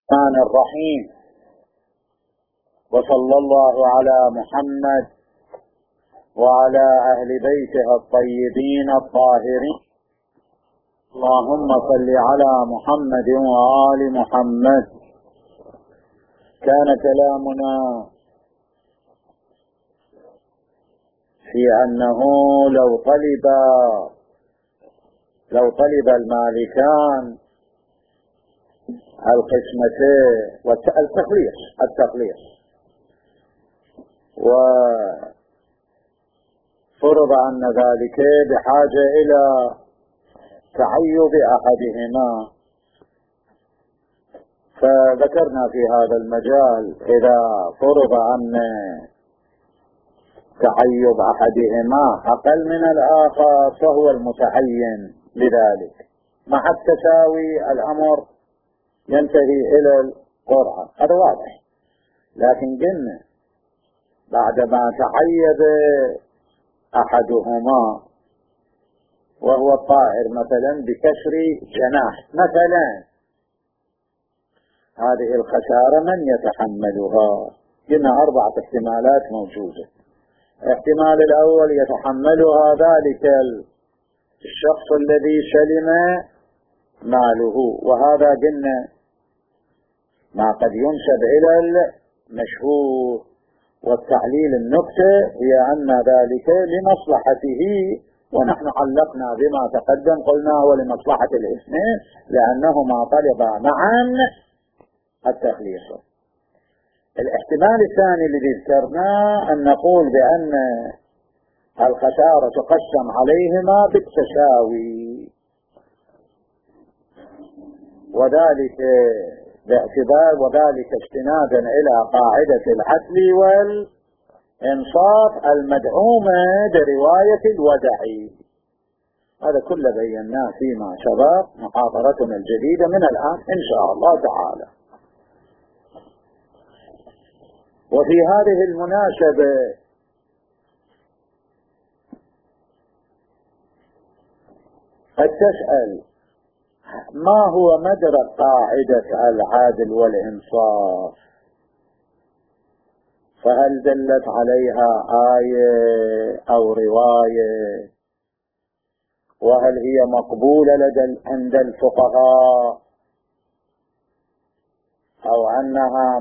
الرحمن الرحيم. وصلى الله على محمد وعلى أهل بيته الطيبين الطاهرين. اللهم صل على محمد وآل محمد. كان كلامنا في أنه لو طلب المالكان القسمتين التخليص وفرض أن ذلك بحاجة إلى تعيب أحدهما، فذكرنا في هذا المجال إذا فرض أن تعيب أحدهما أقل من الآخر فهو المتعين لذلك، مع التساوي الأمر ينتهي إلى القرعة، هذا واضح. لكن قلنا بعدما تعيب أحدهما وهو الطائر مثلا بكسر جناح مثلا، هذه الخسارة من يتحملها؟ قلنا 4 احتمالات موجودة. الاحتمال الأول يتحملها ذلك الشخص الذي سلم ماله، وهذا قلنا ما قد ينسب إلى المشهور، والتعليل النكتة هي أن ذلك لمصلحته، ونحن علقنا بما تقدم قلنا هو لمصلحة الاثنين لأنهما طلبا معا التخليص. الاحتمال الثاني الذي ذكرناه أن نقول بأن الخسارة تقسم عليهما بالتساوي، وذلك استنادا إلى قاعدة العدل والإنصاف المدعومة برواية الودعي. هذا كله بيناه فيما سبق محاضرتنا الجديدة من الآن إن شاء الله تعالى. وفي هذه المناسبة قد تسأل ما هو مدرى قاعدة العدل والإنصاف؟ فهل دلت عليها آية أو رواية؟ وهل هي مقبولة عند الفقهاء أو أنها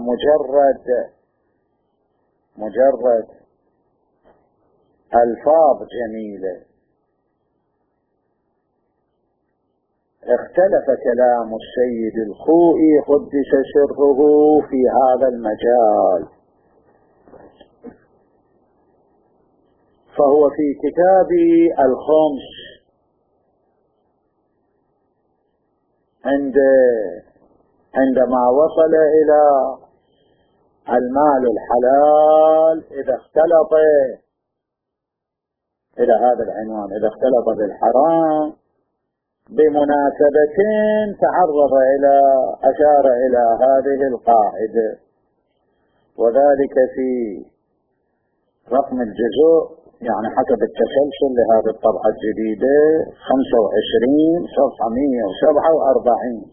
مجرد ألفاظ جميلة؟ اختلف كلام السيد الخوئي قدس سره في هذا المجال، فهو في كتاب الخمس عندما وصل إلى المال الحلال إذا اختلط إلى هذا العنوان، إذا اختلط بالحرام بمناسبة أشار إلى هذه القاعدة، وذلك في رقم الجزء يعني حسب التسلسل لهذه الطبعة الجديدة 25 صفحة 147،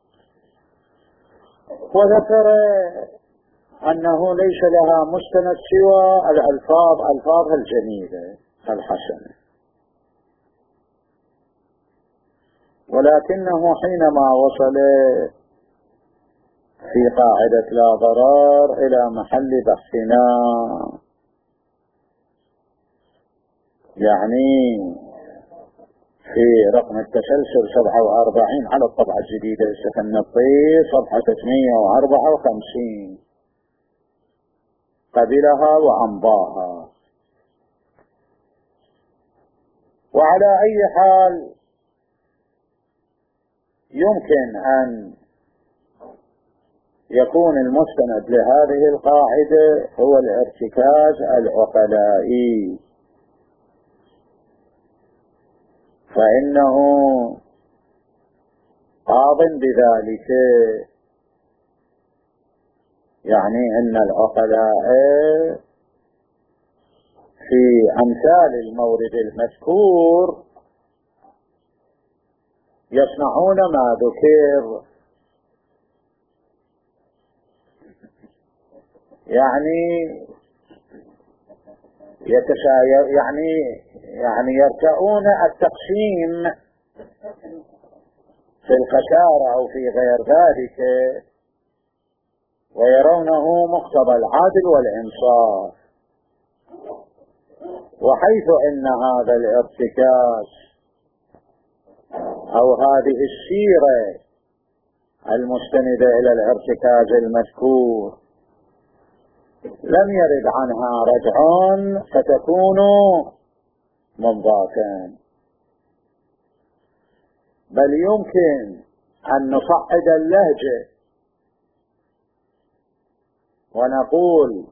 وذكر أنه ليس لها مستند سوى ألفاظها الجميلة الحسنة، ولكنه حينما وصل في قاعدة لا ضرر إلى محل بحثنا، يعني في رقم التسلسل 47 على الطبعة الجديدة السكن الطيب صفحة 354 قبلها وأمضاها. وعلى أي حال يمكن أن يكون المستند لهذه القاعدة هو الارتكاز العقلائي، فإنه قاض بذلك، يعني أن العقلاء في أمثال المورد المذكور يصنعون ما ذكر، يعني يرتؤون التقسيم في الخسارة أو في غير ذلك، ويرونه مقتضى العدل والإنصاف. وحيث إن هذا الارتكاز أو هذه السيرة المستندة إلى الارتكاز المذكور لم يرد عنها رجع فتكون منضاتا، بل يمكن أن نصعد اللهجة ونقول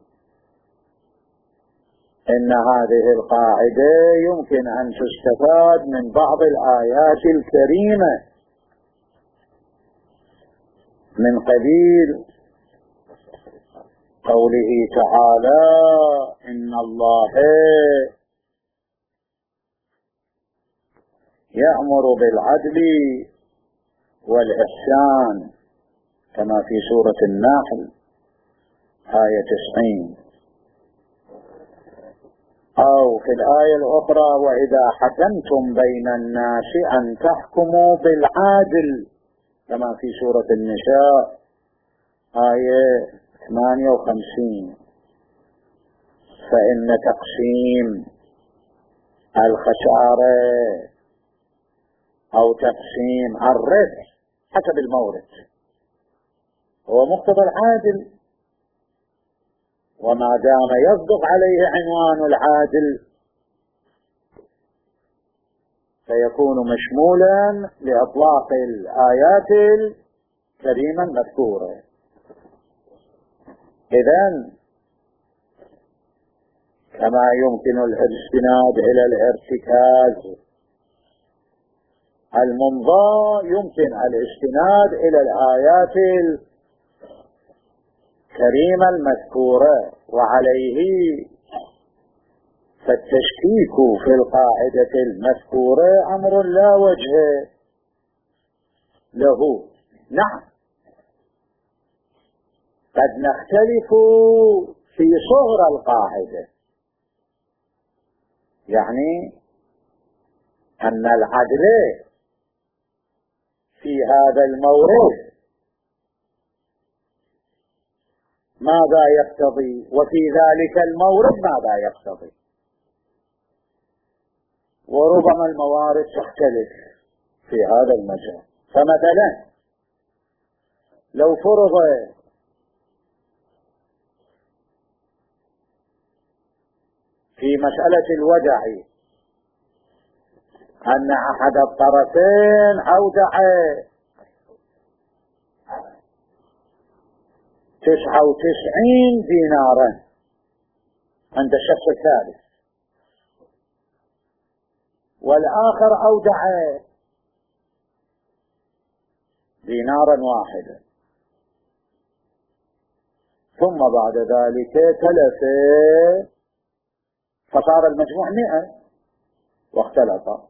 إن هذه القاعدة يمكن أن تستفاد من بعض الآيات الكريمة من قبيل قوله تعالى: إن الله يأمر بالعدل والإحسان، كما في سورة النحل آية 90. أو في الآية الأخرى: وإذا حكمتم بين الناس أن تحكموا بالعدل، كما في سورة النساء آية 58. فإن تقسيم الخسارة أو تقسيم الربح حسب المورد هو مقتضى العادل، وما دام يصدق عليه عنوان العادل فيكون مشمولا لإطلاق الآيات الكريمة المذكورة. إذن كما يمكن الاستناد إلى الارتكاز الممضى يمكن الاستناد إلى الآيات الكريمة المذكورة، وعليه فالتشكيك في القاعدة المذكورة أمر لا وجه له. نعم، قد نختلف في صغر القاعدة، يعني أن العدل في هذا المورد ماذا يقتضي، وفي ذلك المورد ماذا يقتضي، وربما الموارد تختلف في هذا المجال. فمثلا لو فرض في مسألة الودع أن أحد الطرفين أودع 99 دينارا عند الشخص الثالث، والآخر أودع دينارا واحدا، ثم بعد ذلك تلف فصار المجموع 100 واختلط،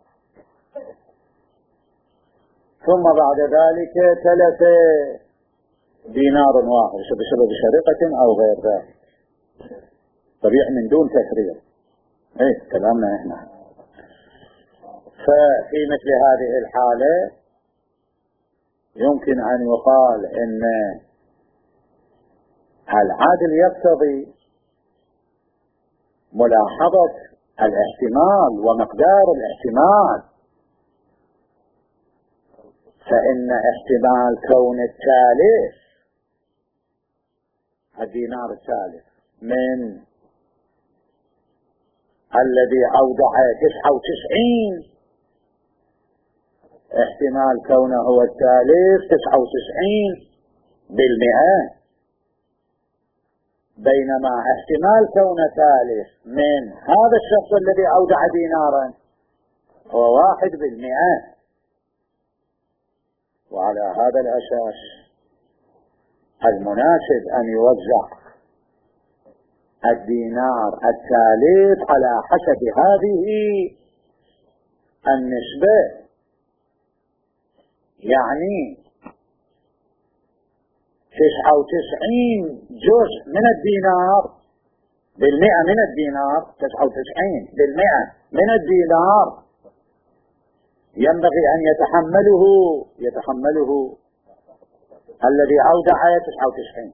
ثم بعد ذلك تلف دينار واحد بسبب سرقة أو غير ذلك، طبيعي من دون تفريط. كلامنا احنا. ففي مثل هذه الحالة يمكن أن يقال إن العادل يقتضي ملاحظة الاحتمال ومقدار الاحتمال، فإن احتمال كون الثالث الدينار الثالث من الذي أودع 99 احتمال كونه هو الثالث 99%، بينما احتمال كون ثالث من هذا الشخص الذي أودع دينارا هو 1%. وعلى هذا الأساس المناسب أن يوزع الدينار الثالث على حسب هذه النسبة، يعني 99 جزء من الدينار بالمئة من الدينار، 99% من الدينار ينبغي أن يتحمله الذي أودع 99،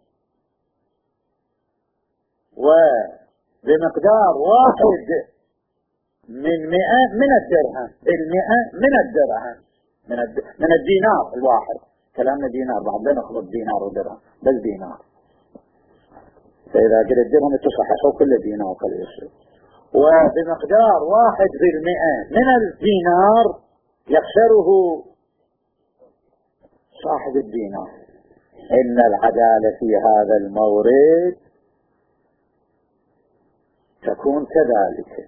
وبمقدار 1 من 100 من الدرهم، بالمئة من الدرهم من الدينار الواحد. كلامنا دينار، بعد لا نخلط دينار ودرهم، بل دينار. فإذا قلت الدرهم تصح حسب كل دينار وكل يسر. وبمقدار 1% من الدينار يخسره صاحب الدينار. إن العدالة في هذا المورد تكون كذلك.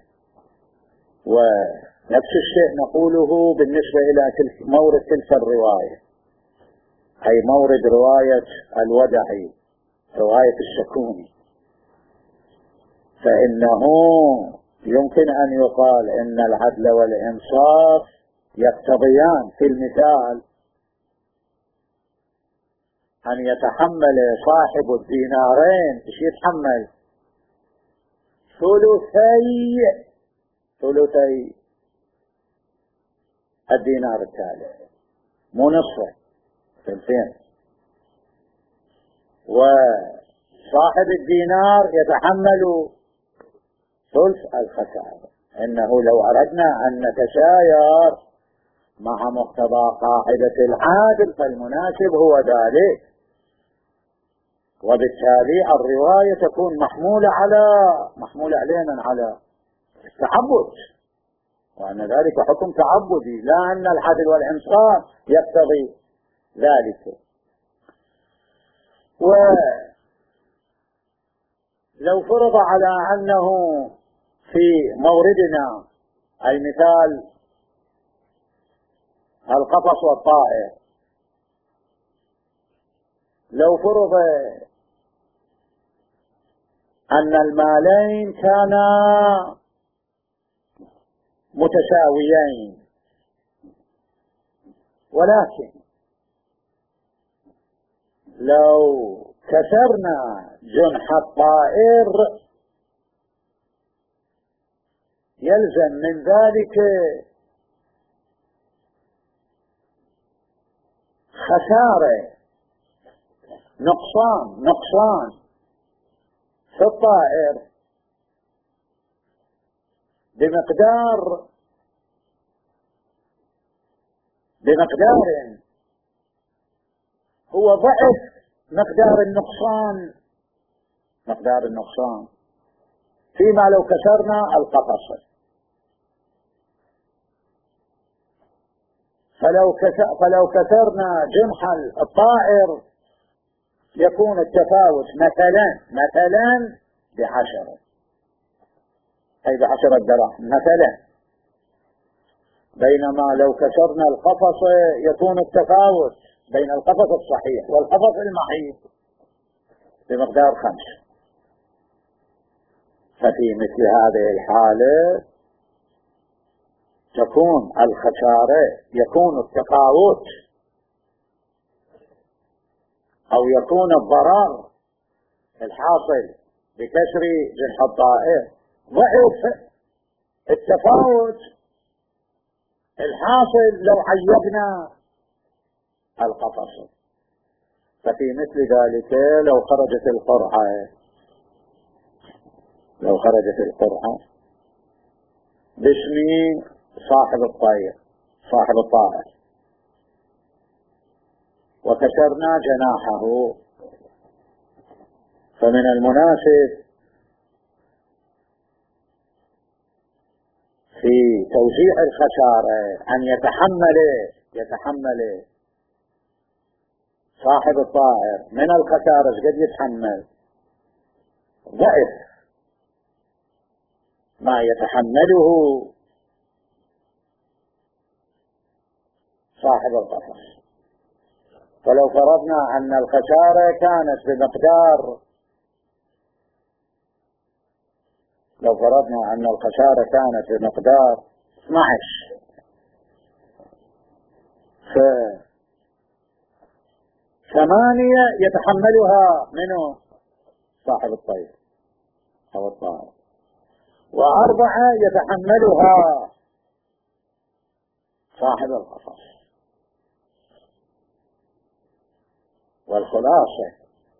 ونفس الشيء نقوله بالنسبة إلى مورد تلك الرواية، أي مورد رواية الودعي، رواية الشكوني، فإنه يمكن أن يقال إن العدل والإنصاف يقتضيان في المثال أن يتحمل صاحب الدينارين، ايش يتحمل؟ ثلثي الدينار الثالث، مو نصفه، ثلثين. وصاحب الدينار يتحمل ثلث الخسارة. إنه لو أردنا أن نتشاير مع مقتضى قاعدة العادل فالمناسب هو ذلك، وبالتالي الرواية تكون محمولة علينا على التعبد، وأن ذلك حكم تعبدي، لا أن العدل والإنصاف يقتضي ذلك. ولو فرض على أنه في موردنا المثال القفص والطائر، لو فرض أن المالين كانا متساويين، ولكن لو كسرنا جنح الطائر يلزم من ذلك خسارة، نقصان في الطائر بمقدار هو ضعف مقدار النقصان فيما لو كسرنا القفص. فلو كسرنا جنح الطائر يكون التفاوت مثلا ب10، أي ب10 دراهم مثلا، بينما لو كسرنا القفص يكون التفاوت بين القفص الصحيح والقفص المحيط بمقدار 5. ففي مثل هذه الحالة تكون الخسارة، يكون التفاوت أو يكون الضرر الحاصل بكسر جنح الطائر ضعف التفاوت الحاصل لو عيبنا القفص. ففي مثل ذلك لو خرجت القرعة باسم صاحب الطائر وكسرنا جناحه، فمن المناسب في توزيع الخسارة أن يتحمل صاحب الطائر من الخسارة قد يتحمل ضعف ما يتحمله صاحب القفص. فلو فرضنا أن الخسارة كانت بمقدار 12، 8 يتحملها منه صاحب الطير أو الطائر، و4 يتحملها صاحب القفص. والخلاصة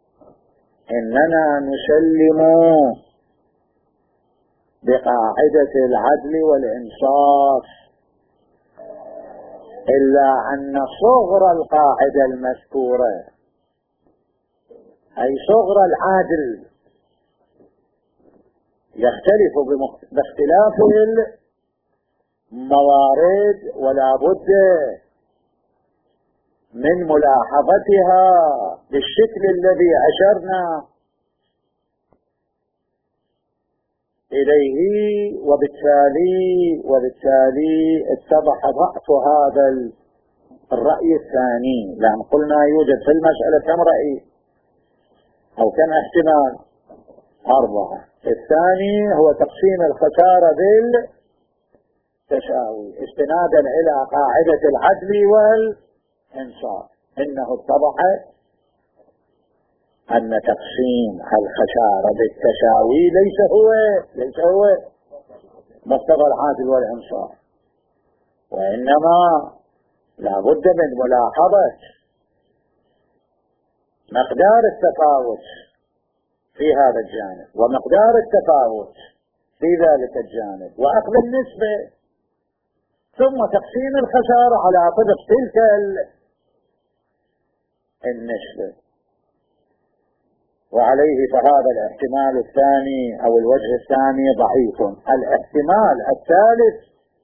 إننا نسلم بقاعدة العدل والإنصاف، إلا أن صغر القاعدة المذكورة أي صغر العادل يختلف باختلاف الموارد، ولا بد من ملاحظتها بالشكل الذي أشرنا إليه. وبالتالي اتضح ضعف هذا الرأي الثاني، لأن قلنا يوجد في المسألة كم رأي أو كم احتمال؟ 4. الثاني هو تقسيم الخسارة بالتساوي استنادا إلى قاعدة العدل والإنصاف. إنه اتضح أن تقسيم الخسارة بالتساوي ليس هو مقتضى العدل والإنصاف، وإنما لا بد من ملاحظة مقدار التفاوت في هذا الجانب ومقدار التفاوت في ذلك الجانب وأخذ النسبة، ثم تقسيم الخسارة على طبق تلك النسبة. وعليه فهذا الاحتمال الثاني أو الوجه الثاني ضعيف. الاحتمال الثالث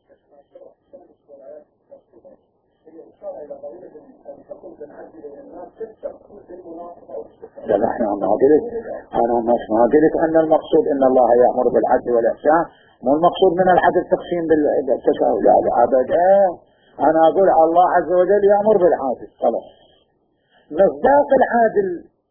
لا نحن ما قلت أنا ما قلت أن المقصود إن الله يأمر بالعدل والإحسان، مو المقصود من العدل تقسيم بالتساوي، لا أبدا. أنا أقول الله عز وجل يأمر بالعدل خلاص. مصداق العدل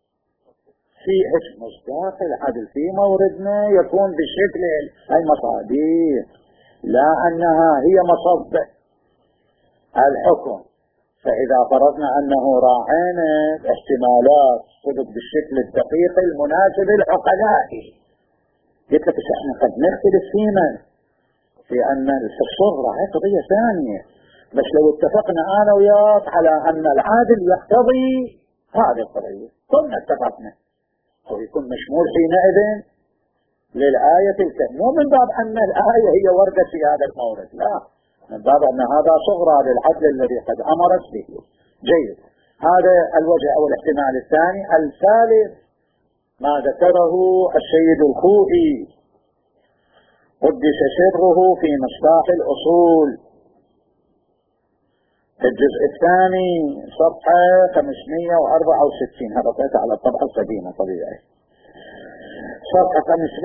في موردنا يكون بالشكل المصادر، لا أنها هي مصب الحكم. فإذا فرضنا أنه راعينا احتمالات صدق بالشكل الدقيق المناسب العقلاء، قلت لك احنا قد نختلف فيما في أن الصغرى هي قضية ثانية، بس لو اتفقنا أنا وياك على أن العادل يقتضي هذه القضية كنا اتفقنا، ويكون مشمول حينئذ للآية الكريمة، مو من باب أن الآية هي وردت في هذا المورد، لا، من باب أن هذا صغرى للعدل الذي قد أمرت به. جيد، هذا الوجه أو الاحتمال الثاني. الثالث ما ذكره السيد الخوئي قدس سره في مصباح الأصول في الجزء الثاني صفحة 564، هذا قيت على الطبعة القديمة طبيعي، صفحة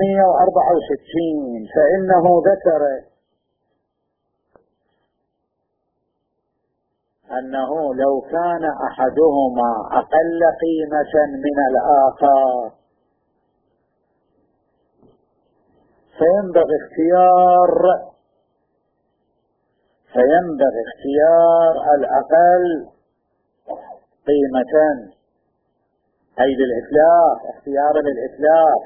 564. فإنه ذكر أنه لو كان أحدهما أقل قيمة من الآخر فينبغي اختيار الأقل قيمة، أي للإتلاف، اختيار للإتلاف،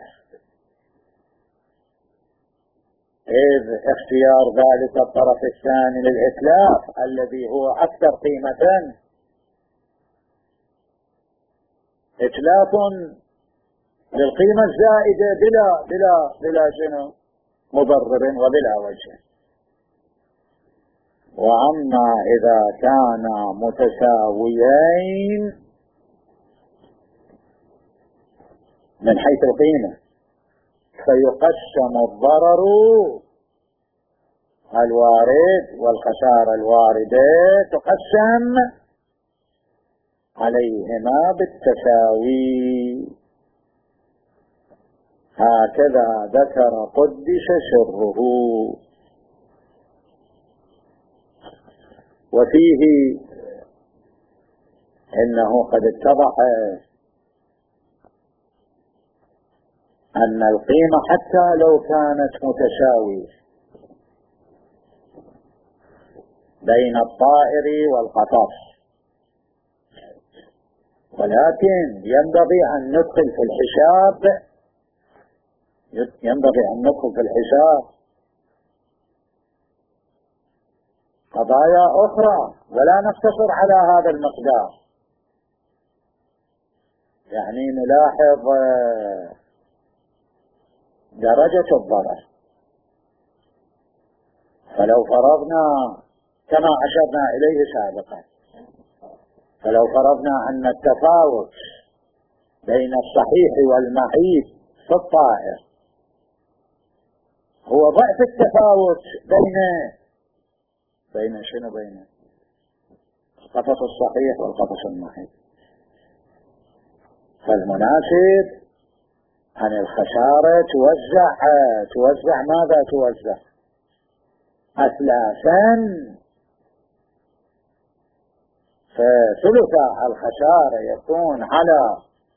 إذ اختيار ذلك الطرف الثاني للإتلاف الذي هو أكثر قيمة إتلاف للقيمة الزائدة بلا شنو مبرر وبلا وجه. وأما إذا كانا متساويين من حيث القيمة فيقسم الضرر الوارد والخسارة الواردة تقسم عليهما بالتساوي، هكذا ذكر قدس سره. وفيه إنه قد اتضح أن القيمة حتى لو كانت متساوية بين الطائر والقفص ولكن ينبغي أن ندخل في الحساب، ينبغي أن ندخل في الحساب قضايا أخرى ولا نقتصر على هذا المقدار. يعني نلاحظ درجة الضرر. فلو فرضنا كما أشرنا إليه سابقا، فلو فرضنا أن التفاوت بين الصحيح والمعيب في الطائر هو ضعف التفاوت بين شنو؟ بين القفص الصحيح والقفص المعيب. فالمناسب أن الخسارة توزع ماذا توزع؟ أثلاثا، فثلث الخسارة يكون على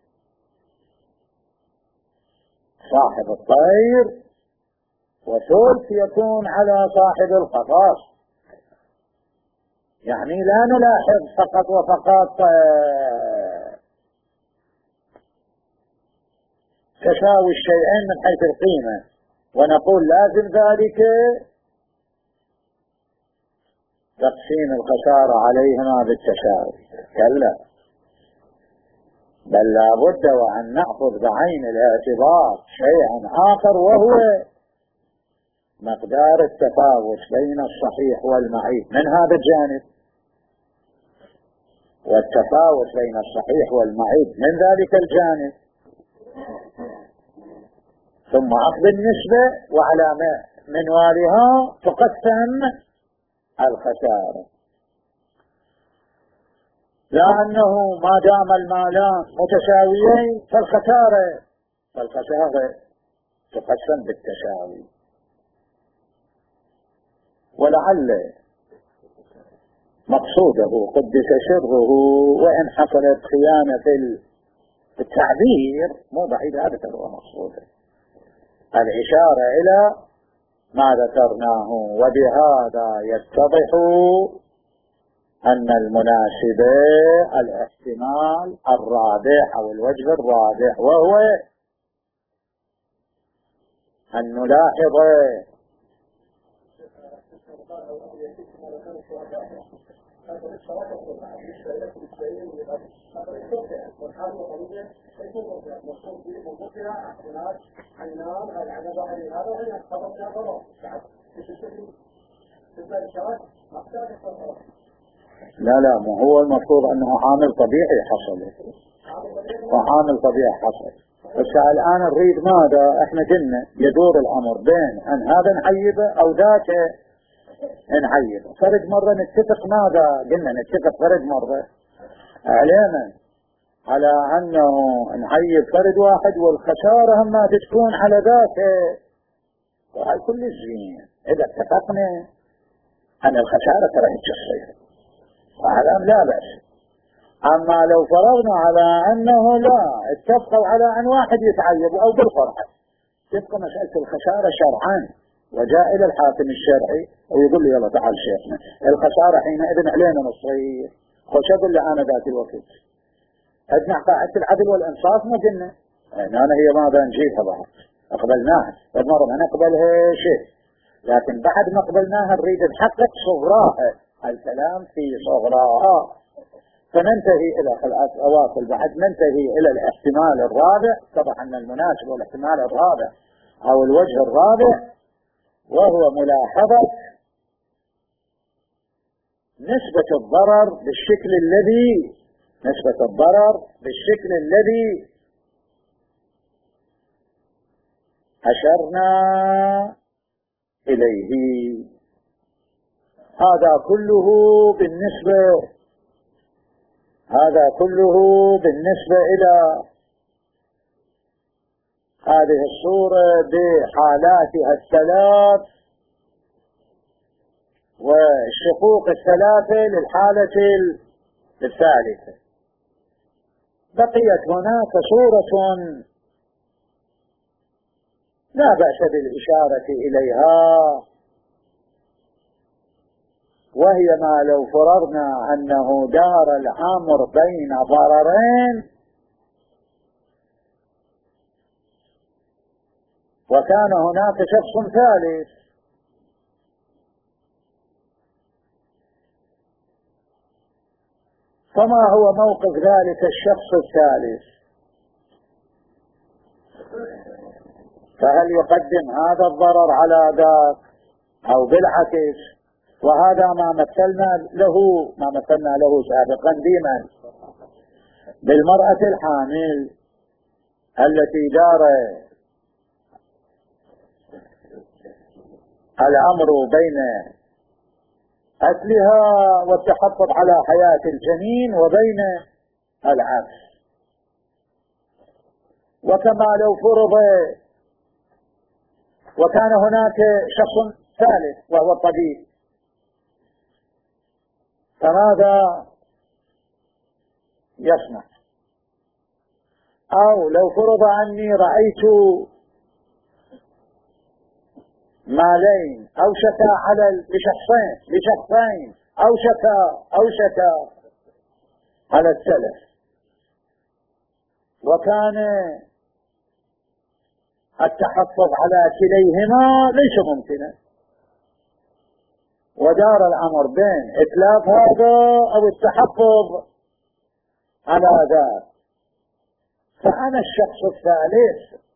صاحب الطير، وثلث يكون على صاحب القفص. يعني لا نلاحظ فقط وفقط تساوي الشيئين من حيث القيمة ونقول لازم ذلك تقسيم الخسارة عليهما بالتساوي. كلا، بل لابد وأن نأخذ بعين الاعتبار شيئا آخر، وهو مقدار التفاوت بين الصحيح والمعيب من هذا الجانب، والتفاوت بين الصحيح والمعيب من ذلك الجانب، ثم أخذ النسبة وعلى منوالها تقسم الخسارة. لأنه ما دام المالان متساويين فالخسارة تقسم بالتساوي. ولعل مقصوده قدس سره وإن حصلت خيانة في التعبير مو بعيد، هذا هو مقصوده، الإشارة إلى ما ذكرناه. وبهذا يتضح أن المناسب الاحتمال الرابع أو الوجه الرابع، وهو أن نلاحظ لا مو هو المفروض أنه عامل طبيعي حصل، وعامل طبيعي حصل. بس الآن نريد ماذا؟ احنا قلنا يدور الأمر بين أن هذا نعيبه أو ذاك نعيبه. فرد مرة نتفق ماذا؟ قلنا نتفق فرد مرة علينا على أنه نعيب فرد واحد والخسارة هم ما تكون على ذاك، وهذا كل الزين. إذا اتفقنا أن الخسارة ترى تصير وهذا لا بأس. أما لو فرضنا على أنه لا اتفقوا على أن واحد يتعيب أو بالفرحة، تبقى مسألة الخسارة شرعا، وجاء إلى الحاكم الشرعي ويقول لي يلا تعال شيخنا الخسارة حينئذ علينا نصير. خوش أقول لي أنا ذات الوقت أجمع قاعدة العدل والإنصاف، ما قلنا أنا هي ماذا نجيبها بعد أقبلناها، فالمرة ما نقبلها شيء، لكن بعد ما قبلناها نريد نحقق صغراها، الكلام في صغراها، فننتهي إلى أواصل بعد ننتهي إلى الاحتمال الرابع. طبعا أن المناسب والاحتمال الرابع أو الوجه الرابع، وهو ملاحظة نسبة الضرر بالشكل الذي أشرنا إليه. هذا كله بالنسبة إلى هذه الصورة بحالاتها الثلاث والشقوق الثلاثة للحالة الثالثة. بقيت هناك صورة لا بأس بالإشارة إليها، وهي ما لو فرضنا أنه دار الأمر بين ضررين وكان هناك شخص ثالث، فما هو موقف ذلك الشخص الثالث؟ فهل يقدم هذا الضرر على ذاك أو بالعكس؟ وهذا ما مثلنا له سابقا بمن؟ بالمرأة الحامل التي دار الأمر بين قتلها والتحفظ على حياة الجنين وبين العكس. وكما لو فرض وكان هناك شخص ثالث وهو الطبيب، فماذا يصنع؟ أو لو فرض أني رأيت مالين أوشكا على لشخصين أوشكا على التلف، وكان التحفظ على كليهما ليس ممكنا، ودار الأمر بين إتلاف هذا أو التحفظ على ذاك، فأنا الشخص الثالث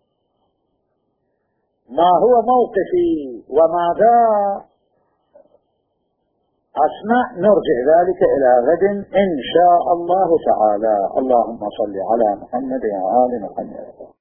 ما هو موقفي وماذا أصنع؟ نرجع ذلك إلى غد إن شاء الله تعالى. اللهم صل على محمد وآل محمد.